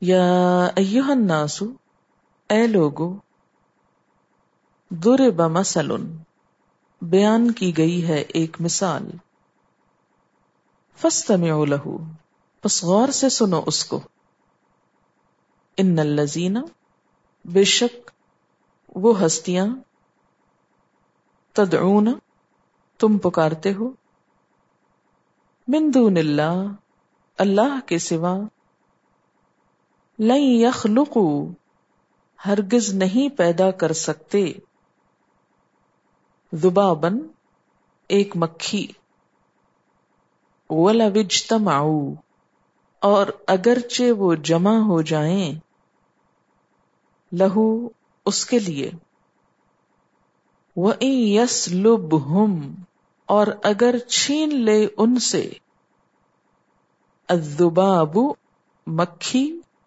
یا ایھا الناس، اے لوگو، ضرب مثل، بیان کی گئی ہے ایک مثال، فاستمعوا لہ، پس غور سے سنو اس کو، ان الذین، بے شک وہ ہستیاں، تدعون، تم پکارتے ہو، من دون اللہ، اللہ کے سوا، لن یخلقوا، ہرگز نہیں پیدا کر سکتے، ذباباً، ایک مکھی، وَلَوِ اجْتَمَعُوا، اور اگرچہ وہ جمع ہو جائیں، لہو، اس کے لیے، وَإِن يَسْلُبْهُمْ، اور اگر چھین لے ان سے، الذباب، مکھی،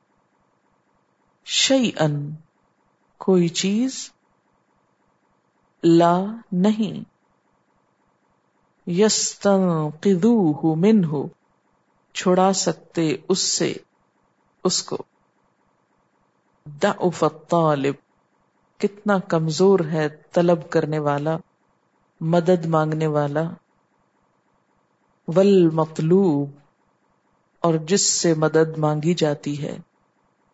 شیئاً، کوئی چیز، لا، نہیں، یستنقذوہ منہ، چھڑا سکتے اس سے، اس کو، ضعف الطالب، کتنا کمزور ہے طلب کرنے والا، مدد مانگنے والا، والمطلوب، اور جس سے مدد مانگی جاتی ہے،